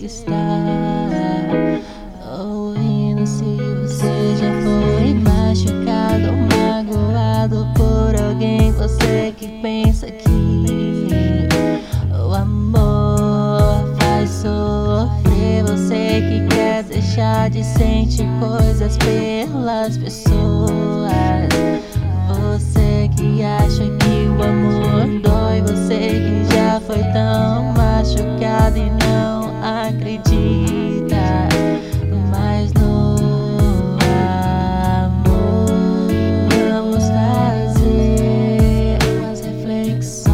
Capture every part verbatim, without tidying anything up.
está ouvindo. Se você já foi machucado ou magoado por alguém, você que pensa que o amor faz sofrer, você que quer deixar de sentir coisas pelas pessoas, você que acha que o amor dói, você que já foi tão machucado e não acredita mais no amor. Vamos fazer umas reflexões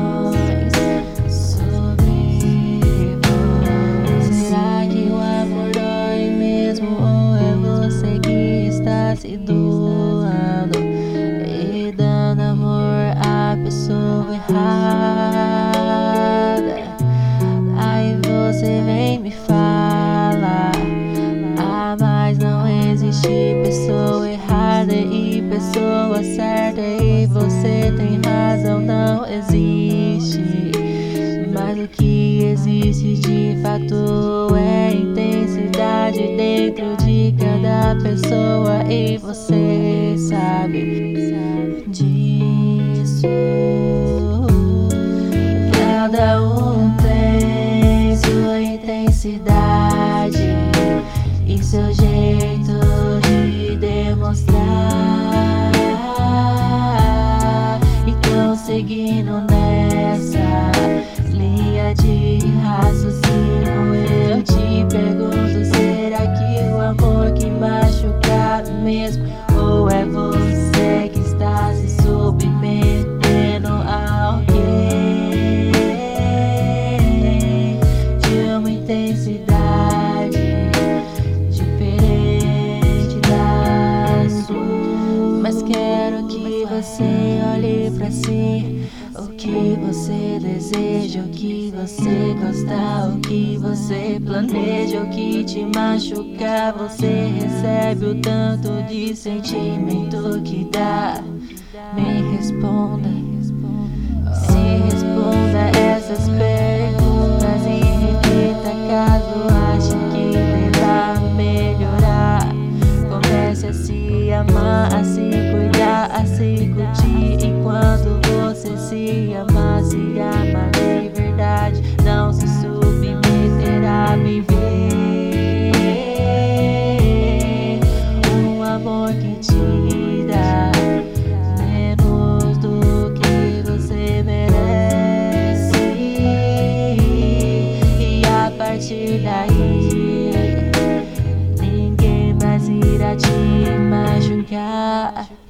sobre você. Será que o amor dói mesmo, ou é você que está se doando e dando amor à pessoa errada? Aí você vem me fala, ah, mas não existe pessoa errada e pessoa certa, e você tem razão, não existe. Mas o que existe de fato é a intensidade dentro de cada pessoa, e você sabe disso. Cada um tem sua intensidade e seu jeito de demonstrar. Então, seguindo nessa linha de raciocínio, eu te pergunto: será que o amor que machuca mesmo, ou é você que está se submetendo a alguém de uma intensidade diferente da sua? Mas quero que você olhe pra si, o que você deseja, o que você gosta, o que você planeja, o que te machuca. Você recebe o tanto de sentimento que dá. Me responda, se responda essas perguntas e reflita caso ache que deva melhorar. Comece a se amar, a se cuidar, a se curtir. E quando você se ama, se ama de verdade, não se submeterá a viver um amor que te dá menos do que você merece. E a partir daí ninguém mais irá te machucar.